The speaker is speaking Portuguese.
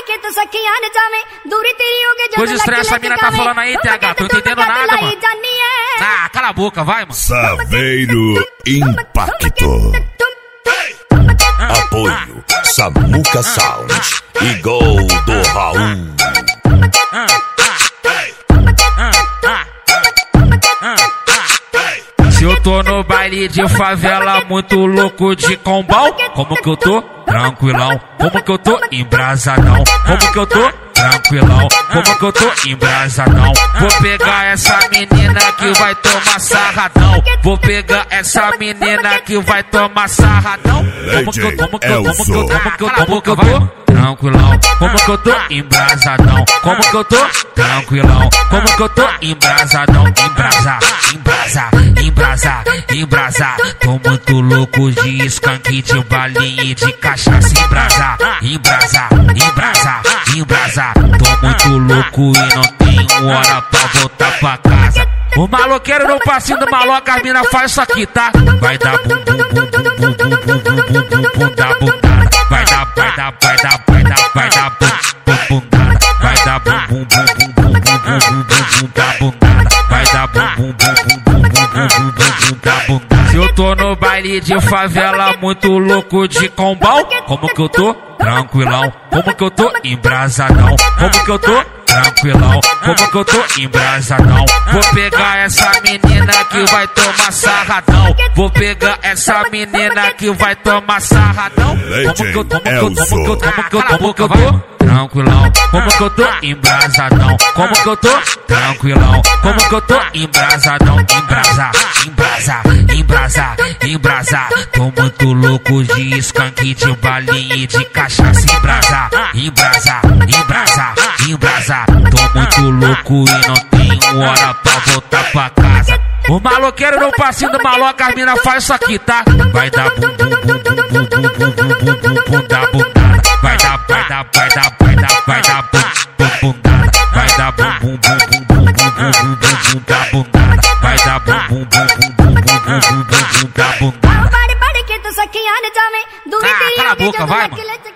Coisa estranha essa mina tá falando aí, TH, tô entendendo nada, mano. Ah, cala a boca, vai, mano. Saveiro Impacto. Apoio Samuca Sound e Gol do Raul. Se eu tô no baile de favela, muito louco de combão, como que eu tô? Tranquilão. Como que eu tô? Embrasadão. Como que eu tô? Tranquilão. Como que eu tô? Embrasadão. Vou pegar essa menina que vai tomar sarradão. Vou pegar essa menina que vai tomar sarradão. Como que eu tô? Tranquilão. Como que eu tô? Embrasadão. Como que eu tô? Tranquilão. Como que eu tô? Embrasadão. Embrasa. Tô muito louco de skunk, de balinha e de cachaça. Embrasa. Tô muito louco e não tenho hora pra voltar pra casa. O maloqueiro no passinho do maloca, as mina faz isso aqui, tá? Vai dar bum da bundada. Vai dar bundada. Vai dar bum da bundada. Vai dar bum da bundada. Se eu tô no baile de favela, muito louco de combão, como que eu tô? Tranquilão. Como que eu tô? Embrasadão. Como que eu tô? Tranquilão. Como que eu tô? Embrasadão. Vou pegar essa menina que vai tomar sarradão. Vou pegar essa menina que vai tomar sarradão. Como que eu tô? Tranquilão. Como que eu tô? Embrasadão. Como que eu tô? Tranquilão. Como que eu tô? Embrasadão. Embrasa. Tô muito louco de skunk, de balinha e de cachaça. Embrasa. Tô muito louco e não tenho hora pra voltar pra casa. O maloqueiro no passinho do maloca, as mina faz isso aqui, tá? Vai dar bum da bundada. Vai dar bundada. Vai dar bum da bundada. Vai dar bum da bundada. Pare que tu saquinha ne jaame. Ah, cala a boca, vai, mano.